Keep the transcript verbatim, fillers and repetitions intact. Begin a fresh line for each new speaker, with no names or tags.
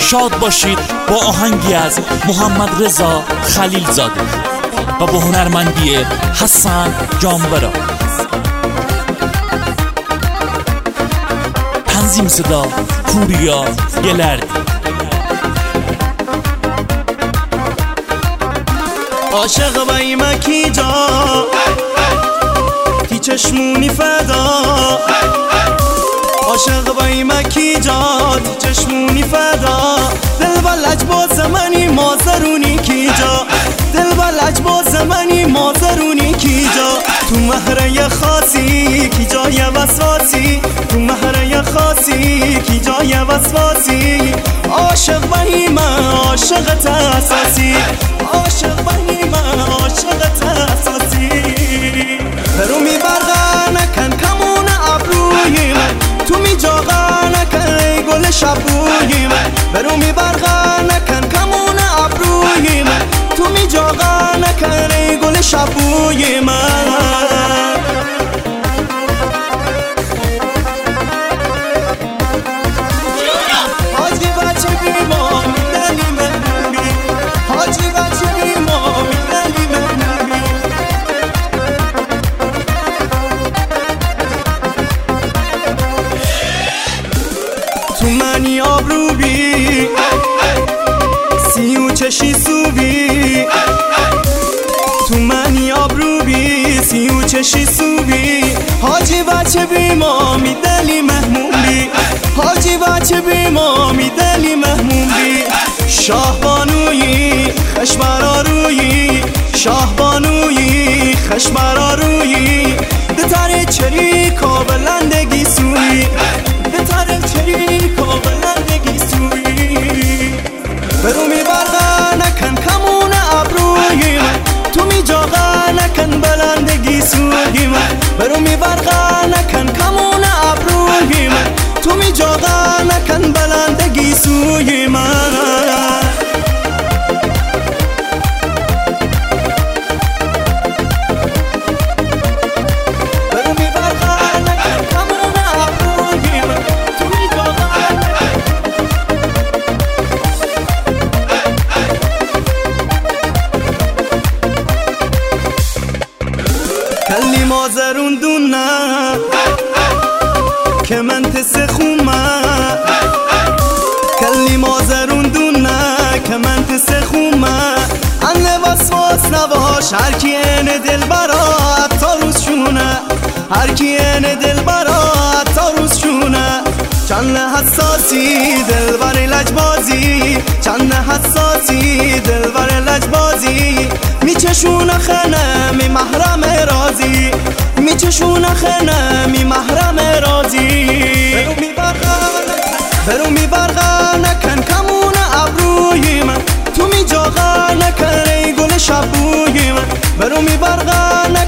شاد باشید با آهنگی از محمد رضا خلیل زاده و با هنرمندی حسن جانورا. تنظیم صدا پوریا گلردی.
عاشق بایمکی جا تی چشمونی فدا، عاشق بایمکی جا تی چشمونی فدا، دل بلج با زمانی مازرونی کی جا، دل بلج با زمانی مازرونی کی جا، تو مهره خاصی کی جای وسواسی، تو مهره خاصی کی جای وسواسی، عاشق بایمه عاشق اساسی، عاشق بایمه عاشق اساسی. برو می برقه نکن کمون ابروی من، تو می جاغه نکن ای گل شبوی من، برو می برقه نکن کمون ابروی من، تو می جاغه نکن ای گل شبوی من. حاجی بچه بیما میدنی من بی، حاجی بچه بیما میدنی من بی. تو منی آبرو بی، سیو چشی سو بی، تو منی آبرو بی، سیو چشی سو بی، حاجی بچه بیما میدلی محموم بی، حاجی بچه بیما میدلی محموم بی. شاه بانویی خشمرا رویی، شاه بانویی خشمرا رویی، دتر چریکا بلندگی سوی، دتر چریکا بلندگی سوی. برو می برقه نکن کمون ابروی من، تو می جاغه نکن بلندگی سوی من، برو می برقه نکن کمون ابروی من، تو می جاغه نکن بلندگی سوی من. کلی مازرون دونه که من تس خومه، کلی مازرون دونه که من تس خومه، انه وسواس نباش هر کی اینه دل برات تا روز شونه، هر کی اینه دل برات تا روز شونه. چند حساسی دل بر لجبازی، چند حساسی دل بر لجبازی، میچشون خنه می محرم رازی، میچشون خنه می محرم رازی. برو می برقه برو می برقه نکن کمون ابروی من، تو می جاغه نکن ای گل شبوی من، برو می برقه